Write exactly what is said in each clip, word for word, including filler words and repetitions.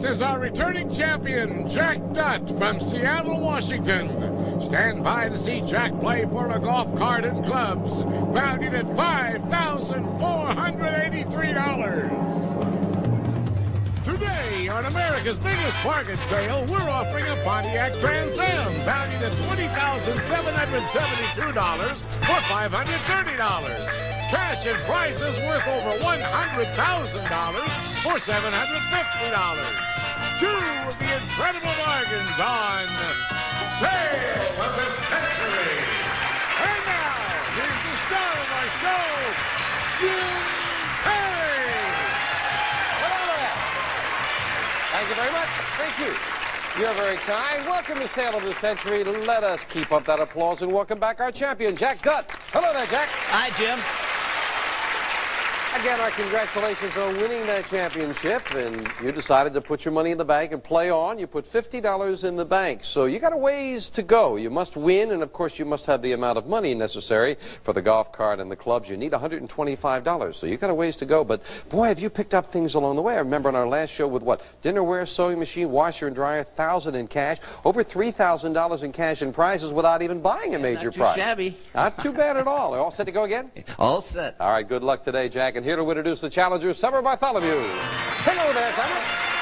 This is our returning champion, Jack Dutt from Seattle, Washington. Stand by to see Jack play for a golf cart and clubs, valued at five thousand four hundred eighty-three dollars. Today, on America's biggest bargain sale, we're offering a Pontiac Trans Am, valued at twenty thousand seven hundred seventy-two dollars for five hundred thirty dollars. Cash and prizes worth over one hundred thousand dollars for seven hundred fifty dollars. Two of the incredible bargains on Sale of the Century. And now, here's the star of our show, Jim Perry. Hello there. Thank you very much. Thank you. You're very kind. Welcome to Sale of the Century. Let us keep up that applause and welcome back our champion, Jack Dutt. Hello there, Jack. Hi, Jim. Again, our congratulations on winning that championship, and you decided to put your money in the bank and play on. You put fifty dollars in the bank, so you got a ways to go. You must win, and of course you must have the amount of money necessary for the golf cart and the clubs. You need one hundred twenty-five dollars, so you got a ways to go. But boy, have you picked up things along the way. I remember on our last show with what? Dinnerware, sewing machine, washer and dryer, one thousand dollars in cash, over three thousand dollars in cash and prizes without even buying a major Not too prize. shabby. Not too bad at all. All set to go again? All set. All right, good luck today, Jack. And here to introduce the challenger, Summer Bartholomew. Hello there, Summer.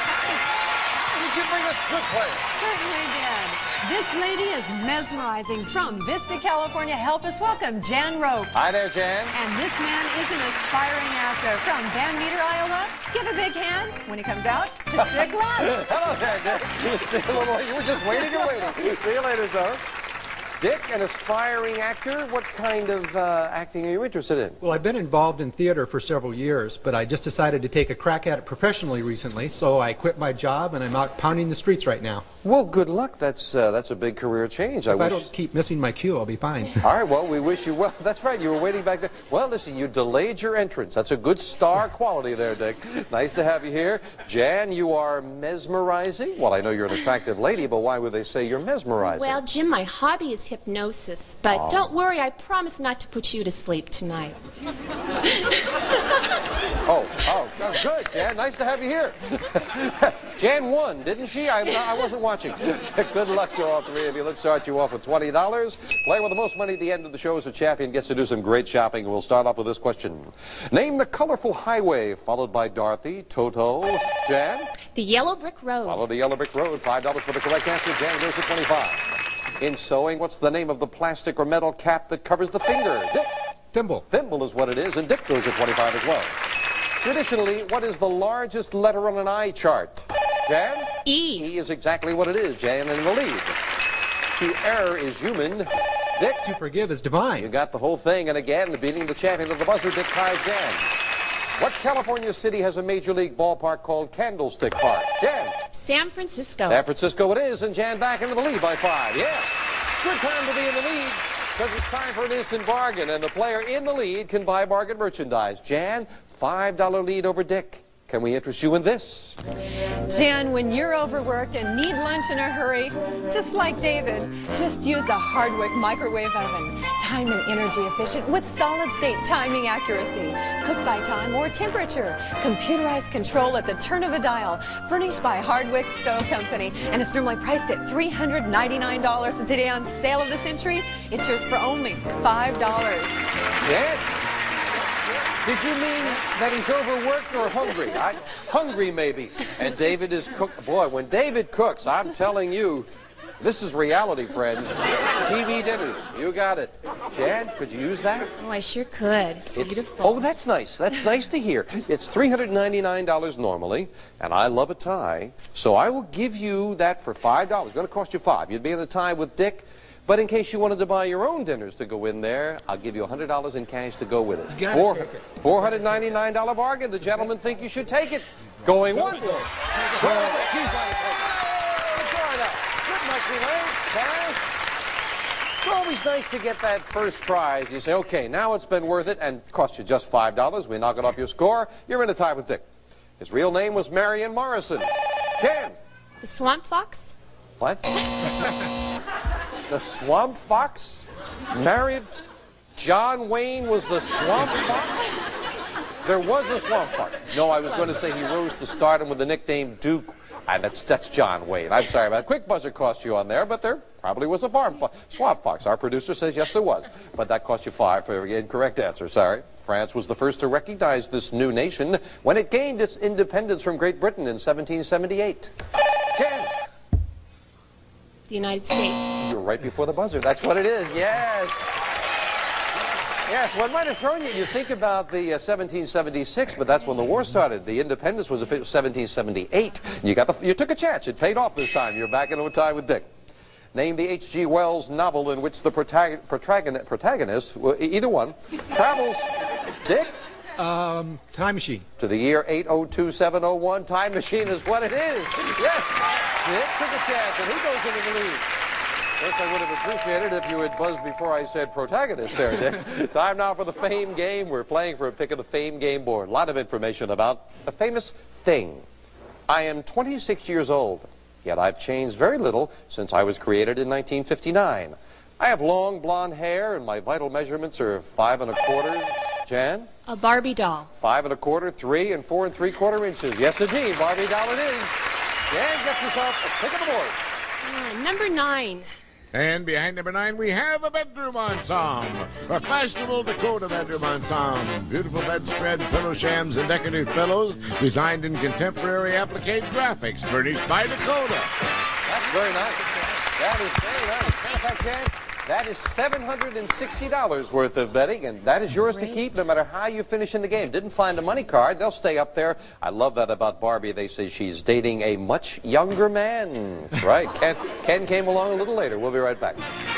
Did you bring us good players? Certainly did. This lady is mesmerizing from Vista, California. Help us welcome Jan Ropes. Hi there, Jan. And this man is an aspiring actor from Van Meter, Iowa. Give a big hand when he comes out to Dick Lund. Hello there, Dick. See you, a little, you were just waiting and waiting. See you later, Summer. Dick, an aspiring actor, what kind of uh, acting are you interested in? Well, I've been involved in theater for several years, but I just decided to take a crack at it professionally recently, so I quit my job and I'm out pounding the streets right now. Well, good luck. That's uh, that's a big career change. I If I wish... don't keep missing my cue, I'll be fine. All right, well, we wish you well. That's right, you were waiting back there. Well, listen, you delayed your entrance. That's a good star quality there, Dick. Nice to have you here. Jan, you are mesmerizing. Well, I know you're an attractive lady, but why would they say you're mesmerizing? Well, Jim, my hobby is hypnosis, but oh. don't worry, I promise not to put you to sleep tonight. oh, oh, oh, good, Jan. Nice to have you here. Jan won, didn't she? I, I wasn't watching. Good luck to all three of you. Let's start you off with twenty dollars. Player with the most money at the end of the show as a champion gets to do some great shopping. We'll start off with this question. Name the colorful highway, followed by Dorothy, Toto, Jan. The Yellow Brick Road. Follow the Yellow Brick Road. five dollars for the correct answer. Jan goes to twenty-five. In sewing, what's the name of the plastic or metal cap that covers the finger? Dick. Thimble. Thimble is what it is, and Dick goes to twenty-five as well. Traditionally, what is the largest letter on an eye chart? Jan? E. E is exactly what it is. Jan in the lead. To err is human. Dick? To forgive is divine. You got the whole thing, and again, beating the champion of the buzzer, Dick ties Jan. What California city has a major league ballpark called Candlestick Park? Jan? San Francisco. San Francisco it is, and Jan back into the lead by five. Yeah. Good time to be in the lead, because it's time for an instant bargain, and the player in the lead can buy bargain merchandise. Jan, five dollar lead over Dick. Can we interest you in this? Jan, when you're overworked and need lunch in a hurry, just like David, just use a Hardwick microwave oven. Time and energy efficient with solid state timing accuracy. Cook by time or temperature. Computerized control at the turn of a dial. Furnished by Hardwick Stove Company. And it's normally priced at three hundred ninety-nine dollars. And today on Sale of the Century, it's yours for only five dollars. Jan? Did you mean that he's overworked or hungry? I, hungry, maybe. And David is cook. Boy, when David cooks, I'm telling you, this is reality, friends. T V dinners. You got it. Jan, could you use that? Oh, I sure could. It's It- beautiful. Oh, that's nice. That's nice to hear. It's three hundred ninety-nine dollars normally, and I love a tie, so I will give you that for five dollars. It's going to cost you five. You'd be in a tie with Dick. But in case you wanted to buy your own dinners to go in there, I'll give you one hundred dollars in cash to go with it. You gotta Four, take it. four hundred ninety-nine dollar bargain. The gentlemen think you should take it. Going once. Going twice. She's going to take it. Enjoy that. Good much, Elaine. Cash. It's always nice to get that first prize. You say, okay, now it's been worth it and cost you just five dollars. We knock it off your score. You're in a tie with Dick. His real name was Marion Morrison. Jan. The Swamp Fox? What? The Swamp Fox? Married? John Wayne was the Swamp Fox? There was a Swamp Fox. No, I was going to say he rose to stardom with the nickname Duke. Ah, that's, that's John Wayne. I'm sorry about it. Quick buzzer cost you on there, but there probably was a farm fo swamp fox. Our producer says yes, there was. But that cost you five for every incorrect answer. Sorry. France was the first to recognize this new nation when it gained its independence from Great Britain in seventeen seventy-eight. Ken. The United States. You're right before the buzzer. That's what it is. Yes. Yes, one might have thrown you. You think about the uh, seventeen seventy-six, but that's when the war started. The independence was seventeen seventy-eight. You got the, you took a chance. It paid off this time. You're back into a tie with Dick. Name the H G Wells novel in which the protagonist, protagonist, protagonist either one, travels, Dick? Um, Time Machine. To the year eight oh two seven oh one. Time Machine is what it is. Yes, Dick took a chance, and he goes into the lead. First, I would have appreciated if you had buzzed before I said protagonist there, Dick. Time now for the Fame Game. We're playing for a pick of the Fame Game board. A lot of information about a famous thing. I am twenty-six years old, yet I've changed very little since I was created in nineteen fifty-nine. I have long blonde hair, and my vital measurements are five and a quarter. Jan? A Barbie doll. Five and a quarter, three, and four and three quarter inches. Yes, indeed, Barbie doll it is. Jan gets herself a pick of the board. Uh, number nine. And behind number nine, we have a bedroom ensemble. A fashionable Dakota bedroom ensemble. Beautiful bedspread, pillow shams, and decorative pillows designed in contemporary applique graphics, furnished by Dakota. That's very nice. That is very nice. And if I can, that is seven hundred sixty dollars worth of betting, and that is yours Great. to keep no matter how you finish in the game. Didn't find a money card. They'll stay up there. I love that about Barbie. They say she's dating a much younger man. That's right. Ken, Ken came along a little later. We'll be right back.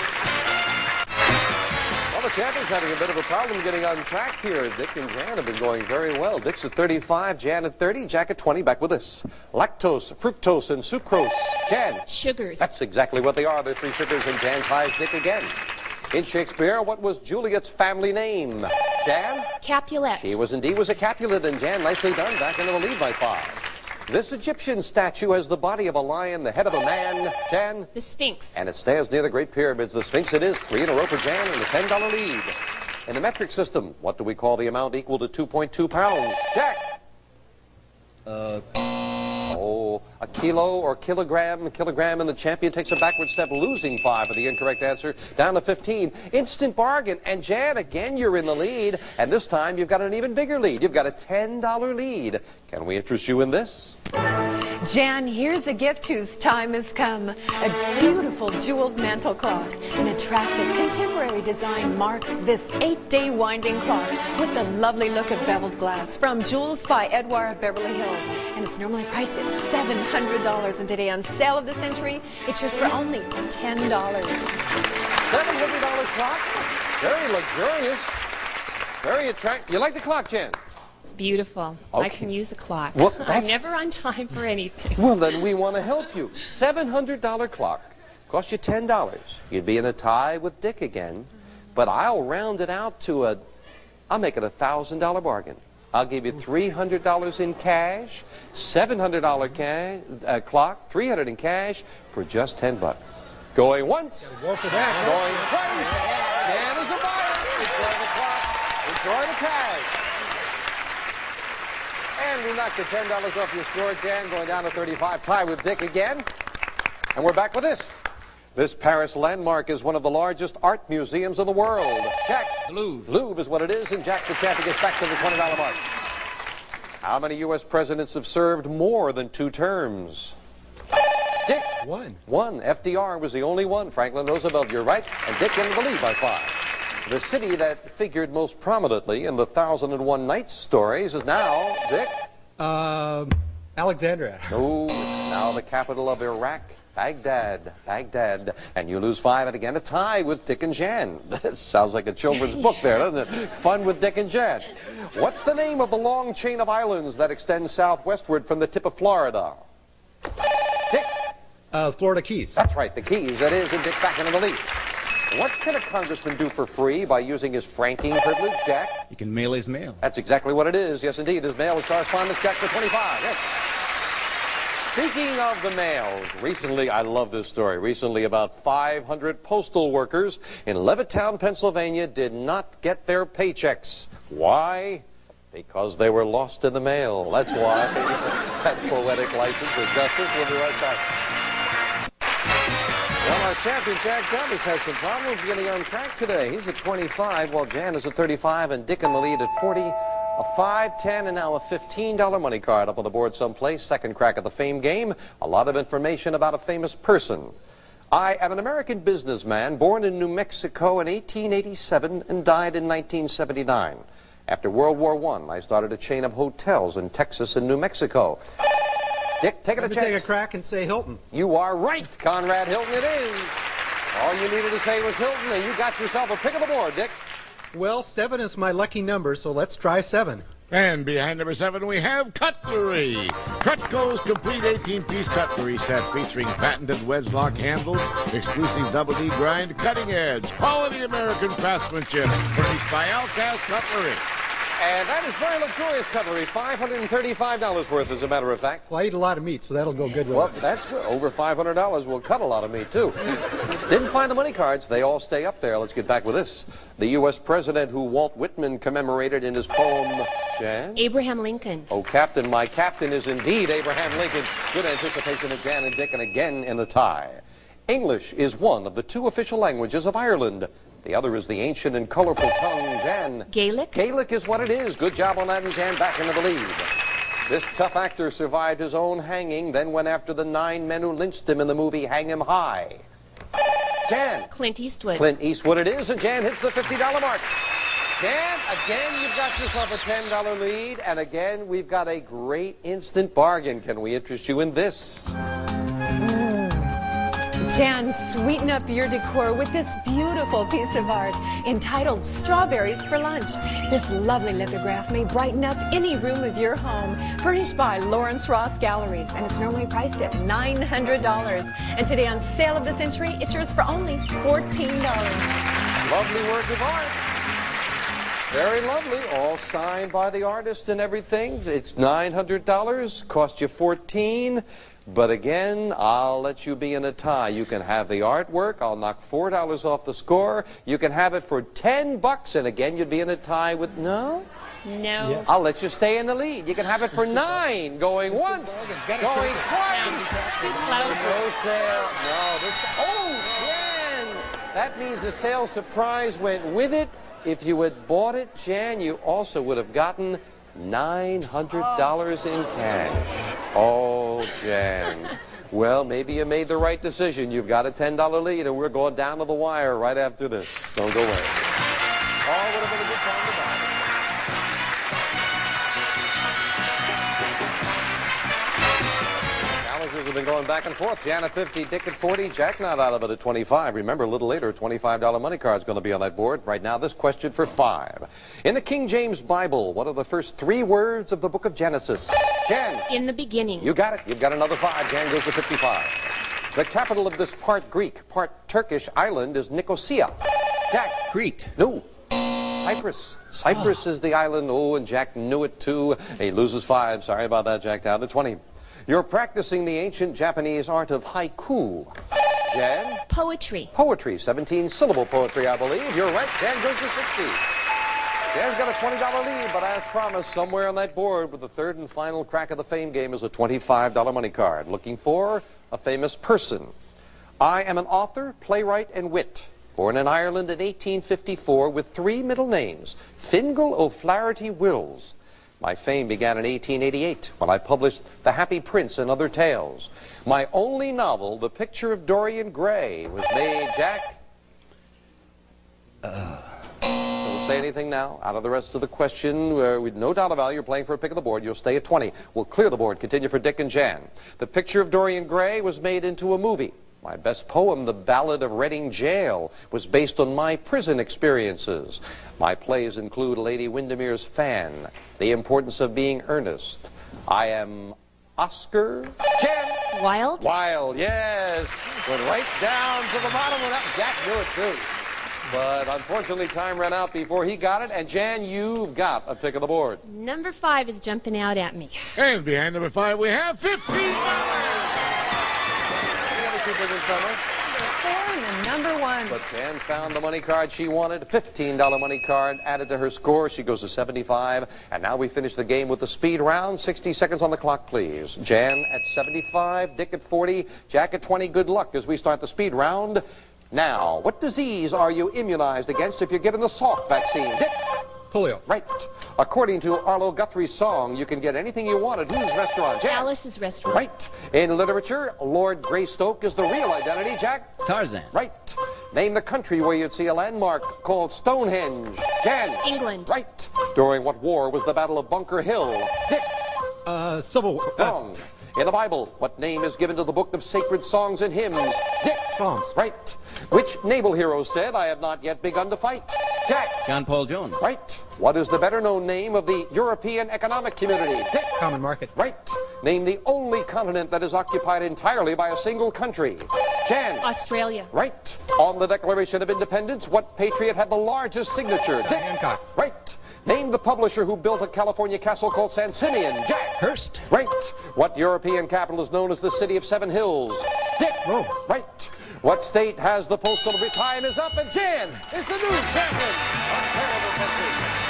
Well, the champion's having a bit of a problem getting on track here. Dick and Jan have been going very well. Dick's at thirty-five, Jan at thirty, Jack at twenty. Back with this. Lactose, fructose, and sucrose. Jan. Sugars. That's exactly what they are. They're three sugars, and Jan ties Dick again. In Shakespeare, what was Juliet's family name? Jan? Capulet. She was indeed was a Capulet, and Jan, nicely done, back into the lead by five. This Egyptian statue has the body of a lion, the head of a man. Jan? The Sphinx. And it stands near the Great Pyramids. The Sphinx it is. Three in a row for Jan and a ten dollar lead. In the metric system, what do we call the amount equal to two point two pounds? Jack? Uh... Oh, a kilo or kilogram, kilogram, and the champion takes a backward step, losing five for the incorrect answer, down to fifteen. Instant bargain. And Jan, again, you're in the lead, and this time you've got an even bigger lead. You've got a ten dollar lead. Can we interest you in this? Jan, here's a gift whose time has come. A beautiful jeweled mantle clock. An attractive contemporary design marks this eight-day winding clock with the lovely look of beveled glass from Jewels by Edouard of Beverly Hills. And it's normally priced at seven hundred dollars, and today on Sale of the Century, it's yours for only ten dollars. seven hundred dollar clock? Very luxurious. Very attractive. You like the clock, Jan? It's beautiful. Okay. I can use a clock. Well, I'm that's- never on time for anything. Well, then we want to help you. seven hundred dollar clock. Cost you ten dollars. You'd be in a tie with Dick again. But I'll round it out to a, I'll make it a one thousand dollar bargain. I'll give you three hundred dollars in cash, seven hundred dollar ca uh, clock, three hundred dollars in cash for just ten bucks. Going once. Go for that. Going twice. Jan is a buyer. Enjoy the clock. Enjoy the cash. And we knocked the ten dollars off your score, Jan, going down to thirty-five. Tie with Dick again. And we're back with this. This Paris landmark is one of the largest art museums in the world. Jack. The Louvre. Louvre is what it is, and Jack the champion gets back to the twenty dollar mark. How many U S presidents have served more than two terms? Dick. One. One. F D R was the only one. Franklin Roosevelt, you're right. And Dick into the lead by five. The city that figured most prominently in the Thousand and One Nights stories is now, Dick? Um, Alexandria. Oh, it's now the capital of Iraq. Baghdad, Baghdad. And you lose five, and again a tie with Dick and Jan. This sounds like a children's book there, doesn't it? Fun with Dick and Jan. What's the name of the long chain of islands that extends southwestward from the tip of Florida? Dick? Uh, Florida Keys. That's right, the Keys. That is, and Dick back into the lead. What can a congressman do for free by using his franking privilege, Jack? You can mail his mail. That's exactly what it is. Yes, indeed. His mail is correspondence Jack for twenty-five. Yes. Speaking of the mails, recently, I love this story, recently about five hundred postal workers in Levittown, Pennsylvania did not get their paychecks. Why? Because they were lost in the mail. That's why. that poetic license for justice. We'll be right back. Well, our champion, Jack Thomas, has some problems getting on track today. He's at twenty-five, while Jan is at thirty-five, and Dick in the lead at forty. A five, ten, and now a fifteen dollar money card up on the board someplace. Second crack at the fame game. A lot of information about a famous person. I am an American businessman born in New Mexico in eighteen eighty-seven and died in nineteen seventy-nine. After World War One, I started a chain of hotels in Texas and New Mexico. Dick, take it a chance. Take a crack and say Hilton. You are right, Conrad Hilton it is. All you needed to say was Hilton, and you got yourself a pick of the board, Dick. Well, seven is my lucky number, so let's try seven. And behind number seven, we have cutlery. Cutco's complete eighteen-piece cutlery set featuring patented wedge-lock handles, exclusive double D grind, cutting-edge, quality American craftsmanship, furnished by Alcaz Cutlery. And that is very luxurious cutlery, five hundred thirty-five dollars worth, as a matter of fact. Well, I eat a lot of meat, so that'll go good with Well, it. that's good. Over five hundred dollars will cut a lot of meat, too. Didn't find the money cards. They all stay up there. Let's get back with this. The U S president who Walt Whitman commemorated in his poem, Jan? Abraham Lincoln. Oh, Captain, my captain is indeed Abraham Lincoln. Good anticipation of Jan and Dick, and again in a tie. English is one of the two official languages of Ireland. The other is the ancient and colorful tongue, Jan. Gaelic. Gaelic is what it is. Good job on that, and Jan back into the lead. This tough actor survived his own hanging, then went after the nine men who lynched him in the movie Hang 'Em High. Jan. Clint Eastwood. Clint Eastwood it is, and Jan hits the fifty dollar mark. Jan, again, you've got yourself a ten dollar lead, and again, we've got a great instant bargain. Can we interest you in this? Jan, sweeten up your decor with this beautiful piece of art entitled Strawberries for Lunch. This lovely lithograph may brighten up any room of your home, furnished by Lawrence Ross Galleries, and it's normally priced at nine hundred dollars. And today on Sale of the Century, it's yours for only fourteen dollars. Lovely work of art. Very lovely, all signed by the artist and everything. It's nine hundred dollars, cost you fourteen dollars. But again, I'll let you be in a tie. You can have the artwork. I'll knock four dollars off the score. You can have it for ten bucks, and again, you'd be in a tie with no? No. Yeah. I'll let you stay in the lead. You can have it for nine, going once, going twice. It's too close. No sale. No, this. Oh, Jan! That means the sale surprise went with it. If you had bought it, Jan, you also would have gotten nine hundred dollars in cash. Oh, Jan. Well, maybe you made the right decision. You've got a ten dollar lead, and we're going down to the wire right after this. Don't go away. Oh, would have been a good time to buy. Challengers have been going back and forth. Jan at fifty, Dick at forty, Jack not out of it at twenty-five. Remember, a little later, a twenty-five dollar money card's going to be on that board. Right now, this question for five. In the King James Bible, what are the first three words of the book of Genesis? Jan. In the beginning. You got it. You've got another five. Jan goes to fifty-five. The capital of this part Greek, part Turkish island is Nicosia. Jack. Crete. No. Cyprus. Cyprus is the island. Oh, and Jack knew it too. He loses five. Sorry about that, Jack. Down to twenty. You're practicing the ancient Japanese art of haiku. Jan? Poetry. Poetry. seventeen syllable poetry, I believe. You're right. Jan goes to sixty. Jan's got a twenty dollar lead, but as promised, somewhere on that board with the third and final crack of the fame game is a twenty-five dollar money card. Looking for a famous person. I am an author, playwright, and wit. Born in Ireland in eighteen fifty-four with three middle names, Fingal O'Flaherty Wills. My fame began in eighteen eighty-eight when I published The Happy Prince and Other Tales. My only novel, The Picture of Dorian Gray, was made, Jack. Uh. Don't say anything now. Out of the rest of the question, uh, with no dollar value, you're playing for a pick of the board. You'll stay at twenty. We'll clear the board. Continue for Dick and Jan. The Picture of Dorian Gray was made into a movie. My best poem, The Ballad of Reading Jail, was based on my prison experiences. My plays include Lady Windermere's Fan, The Importance of Being Earnest. I am Oscar Jan. Wilde. Wilde, yes. Went right down to the bottom of that. Jack knew it, too. But unfortunately, time ran out before he got it. And Jan, you've got a pick of the board. Number five is jumping out at me. And behind number five, we have fifteen dollars. Any other two big in summer? number four and the number one. But Jan found the money card she wanted. fifteen dollar money card added to her score. She goes to seventy-five. And now we finish the game with the speed round. sixty seconds on the clock, please. Jan at seventy-five, Dick at forty, Jack at twenty. Good luck as we start the speed round. Now, what disease are you immunized against if you're given the Salk vaccine? Dick? Polio. Right. According to Arlo Guthrie's song, you can get anything you want at whose restaurant? Jack? Alice's Restaurant. Right. In literature, Lord Greystoke is the real identity. Jack? Tarzan. Right. Name the country where you'd see a landmark called Stonehenge. Jan? England. Right. During what war was the Battle of Bunker Hill? Dick? Uh, Civil War. Uh, Wrong. In the Bible, what name is given to the book of sacred songs and hymns? Dick? Psalms. Right. Which naval hero said, I have not yet begun to fight? Jack? John Paul Jones. Right. What is the better-known name of the European Economic Community? Dick? Common Market. Right. Name the only continent that is occupied entirely by a single country. Jan? Australia. Right. On the Declaration of Independence, what patriot had the largest signature? Dick? Hancock. Right. Name the publisher who built a California castle called San Simeon. Jack? Hearst. Right. What European capital is known as the City of Seven Hills? Dick? Rome. Right. What state has the postal time is up, and Jan is the new champion of terrible country.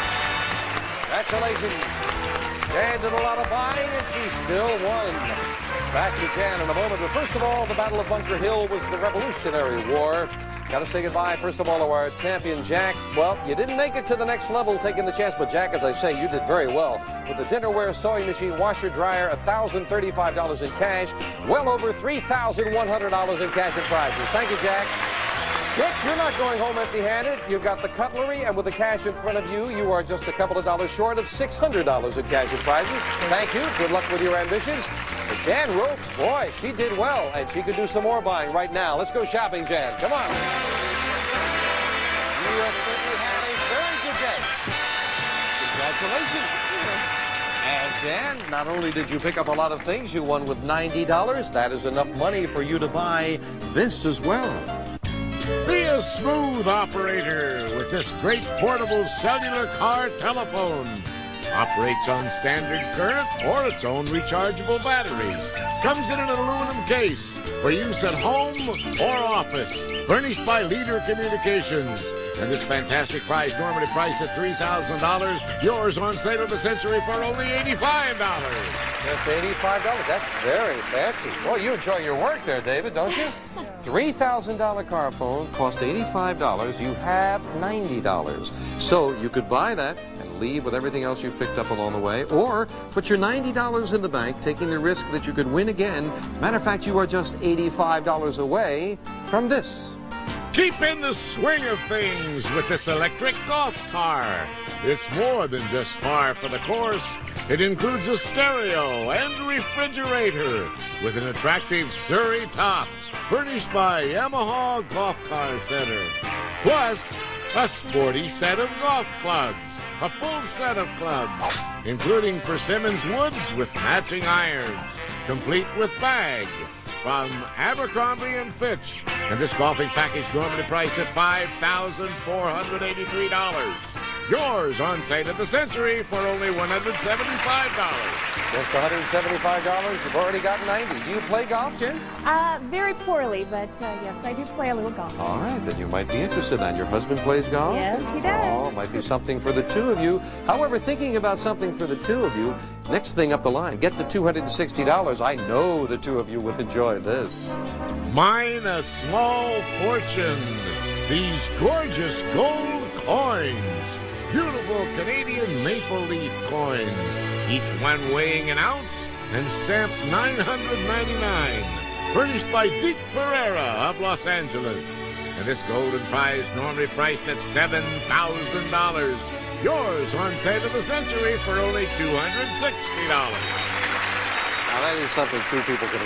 Congratulations. Jan did a lot of buying, and she still won. Back to Jan in a moment, but first of all, the Battle of Bunker Hill was the Revolutionary War. Got to say goodbye, first of all, to our champion, Jack. Well, you didn't make it to the next level taking the chance, but Jack, as I say, you did very well. With the dinnerware, sewing machine, washer, dryer, one thousand thirty-five dollars in cash, well over three thousand one hundred dollars in cash and prizes. Thank you, Jack. Dick, you're not going home empty-handed. You've got the cutlery, and with the cash in front of you, you are just a couple of dollars short of six hundred dollars in cash and prizes. Thank you. Good luck with your ambitions. But Jan Ropes, boy, she did well, and she could do some more buying right now. Let's go shopping, Jan. Come on. You have certainly had a very good day. Congratulations. And Jan, not only did you pick up a lot of things, you won with ninety dollars. That is enough money for you to buy this as well. Be a smooth operator with this great portable cellular car telephone. Operates on standard current or its own rechargeable batteries. Comes in an aluminum case for use at home or office. Furnished by Leader Communications. And this fantastic price, normally priced at three thousand dollars, yours on sale of the century for only eighty-five dollars. Just eighty-five dollars. That's very fancy. Boy, you enjoy your work there, David, don't you? three thousand dollar car phone cost eighty-five dollars. You have ninety dollars. So you could buy that and leave with everything else you've picked up along the way, or put your ninety dollars in the bank, taking the risk that you could win again. Matter of fact, you are just eighty-five dollars away from this. Keep in the swing of things with this electric golf car. It's more than just par for the course. It includes a stereo and refrigerator with an attractive Surrey top, furnished by Yamaha Golf Car Center. Plus, a sporty set of golf clubs, a full set of clubs, including Persimmons Woods with matching irons, complete with bag, from Abercrombie and Fitch. And this golfing package normally priced at five thousand four hundred eighty-three dollars. Yours on sale at the Century for only one hundred seventy-five dollars. Just one hundred seventy-five dollars. You've already got ninety. Do you play golf, Jen? Uh, very poorly, but uh, yes, I do play a little golf. All right, then you might be interested in. Your husband plays golf? Yes, he does. Oh, might be something for the two of you. However, thinking about something for the two of you, next thing up the line, get the two hundred sixty dollars. I know the two of you would enjoy this. Mine a small fortune. These gorgeous gold coins. Beautiful Canadian maple leaf coins. Each one weighing an ounce and stamped nine hundred ninety-nine dollars. Furnished by Dick Pereira of Los Angeles. And this golden prize normally priced at seven thousand dollars. Yours on sale of the Century for only two hundred sixty dollars. Now, that is something two people can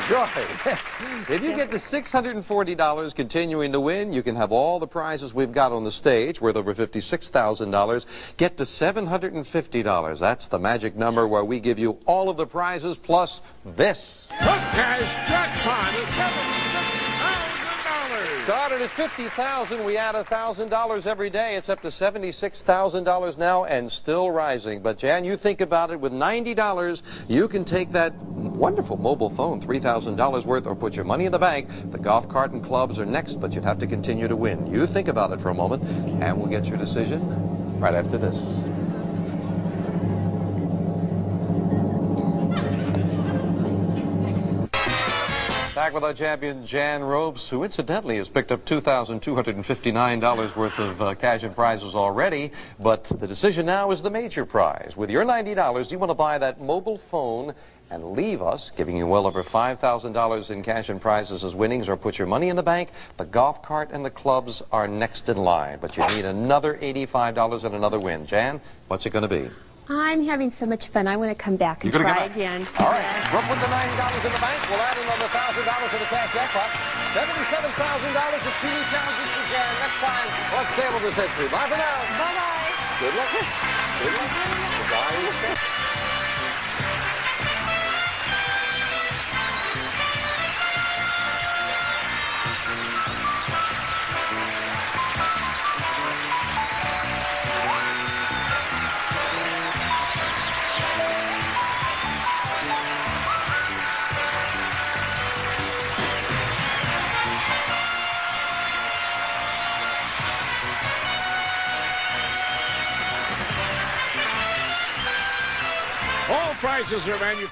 enjoy. If you get to six hundred forty dollars continuing to win, you can have all the prizes we've got on the stage, worth over fifty-six thousand dollars. Get to seven hundred fifty dollars. That's the magic number where we give you all of the prizes plus this. The cash jackpot is seventy-six thousand dollars. dollars. Started at fifty thousand dollars. We add one thousand dollars every day. It's up to seventy-six thousand dollars now and still rising. But, Jan, you think about it. With ninety dollars, you can take that wonderful mobile phone, three thousand dollars worth, or put your money in the bank. The golf cart and clubs are next, but you'd have to continue to win. You think about it for a moment, and we'll get your decision right after this. Back with our champion, Jan Robes, who incidentally has picked up two thousand two hundred fifty-nine dollars worth of uh, cash and prizes already. But the decision now is the major prize. With your ninety dollars, you want to buy that mobile phone and leave us, giving you well over five thousand dollars in cash and prizes as winnings, or put your money in the bank. The golf cart and the clubs are next in line. But you need another eighty-five dollars and another win. Jan, what's it going to be? I'm having so much fun. I want to come back and You're gonna try come back. again. All right. We'll put the ninety dollars in the bank. We'll add another one thousand dollars to the cash jackpot. seventy-seven thousand dollars with two new challenges for Jan. Next time, let's sail this history. Bye for now. Bye-bye. Good luck. Good luck. Goodbye. All prices are manufactured.